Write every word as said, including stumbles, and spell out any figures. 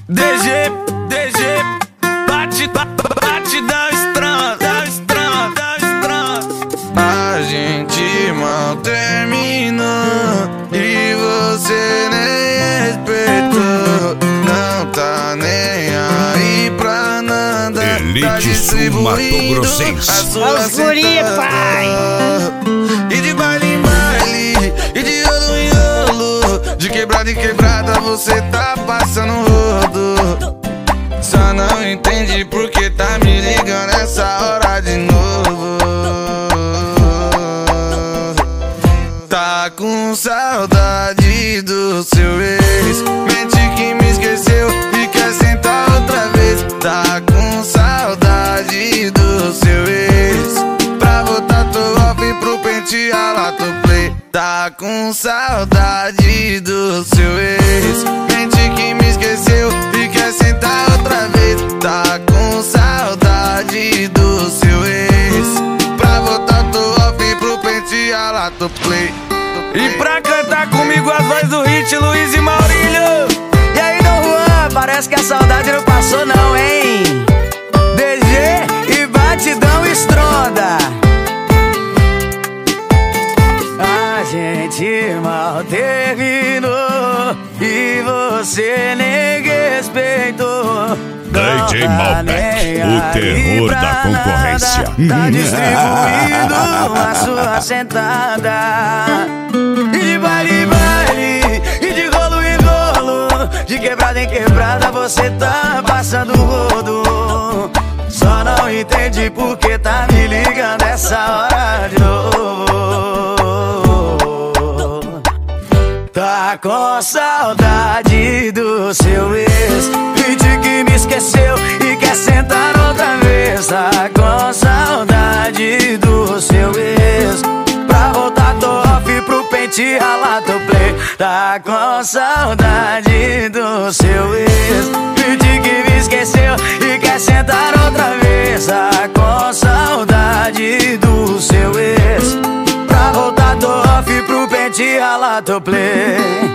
D G, D G, bate, bate, dá estrada, dá estrada, dá estrada. A gente mal terminou e você nem respeitou. Não tá nem aí pra nada. Elite Sul Mato Grossense. Os guri, pai. E de baile em baile, e de rolo em rolo, de quebrada em quebrada você tá passando rodo. Só não entende porque tá me ligando essa hora de novo. Tá com saudade do seu ex, mente que me esqueceu e quer sentar outra vez. Tá com saudade do seu ex, pra voltar tô off pro pente lá tô play. Tá com saudade do seu ex, mente que me esqueceu e quer sentar outra vez. Tá com saudade do seu ex, pra voltar tô off pro pente lá tô play. E pra cantar comigo as vozes do hit, Luiz e Maurílio. E aí, Dom Juan, parece que a saudade não passou não, hein? D G e batidão estronda. A gente mal terminou e você nem respeitou. D J Malbec, o terror da concorrência. Tá distribuindo a sua sentada. E de baile em baile, e de rolo em rolo, de quebrada em quebrada você tá passando rodo. Só não entende porque tá me ligando essa hora de novo. Tá com saudade do seu ex, finge que me esqueceu e quer sentar outra vez. Tá com saudade do seu ex, pra voltar tô off pro pente ralar tô play. Tá com saudade do seu ex, finge que me esqueceu e quer sentar outra vez. Tá com saudade do seu ex, pra voltar tô off pro pente ralar tô play.